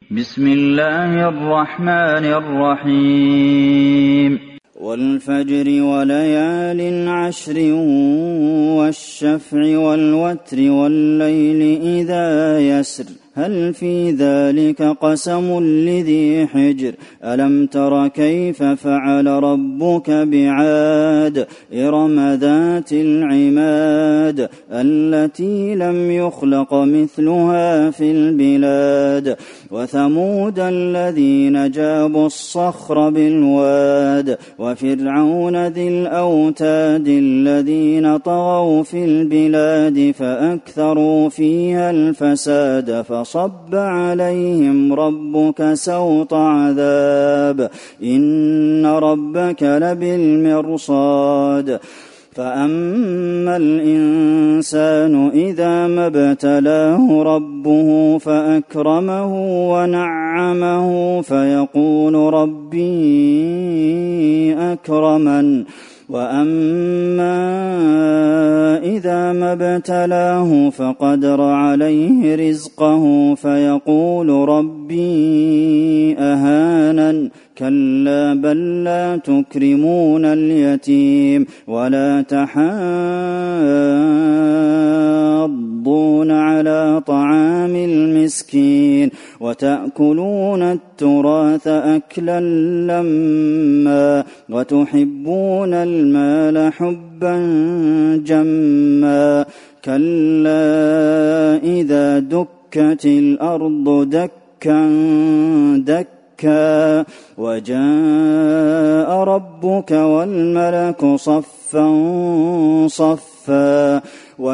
بسم الله الرحمن الرحيم والفجر وليال عشر والشفع والوتر والليل إذا يسر هل في ذلك قسم لذي حجر ألم تر كيف فعل ربك بعاد إرم ذات العماد التي لم يخلق مثلها في البلاد وثمود الذين جابوا الصخر بالواد وفرعون ذي الأوتاد الذين طغوا في البلاد فأكثروا فيها الفساد فصب عليهم ربك سوط عذاب إن ربك لبالمرصاد فأما الإنسان إذا ما ابتلاه ربه فأكرمه ونعمه فيقول ربي أكرمن وأما إذا ما ابتلاه فقدر عليه رزقه فيقول ربي أهانن كلا بل لا تكرمون اليتيم ولا تحاضون على طعام المسكين وتأكلون التراث أكلا لما وتحبون المال حبا جما كلا إذا دكت الأرض دكا دكا وجاء ربك والملك صفا صفا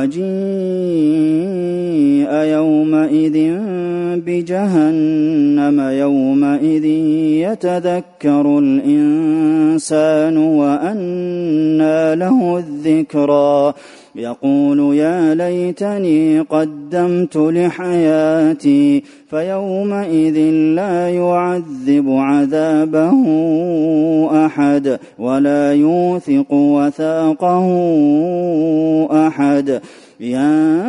وجيء يومئذ بجهنم يومئذ يتذكر الإنسان وأنى له الذكرى يقول يا ليتني قدمت لحياتي فيومئذ لا يعذب عذابه أحد ولا يوثق وثاقه أحد يا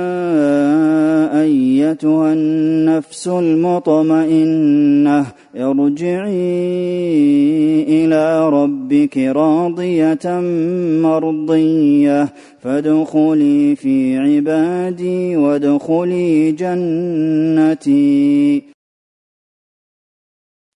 أيتها النفس المطمئنة ارجعي إلى ربك راضية مرضية فادخلي في عبادي وادخلي جنتي.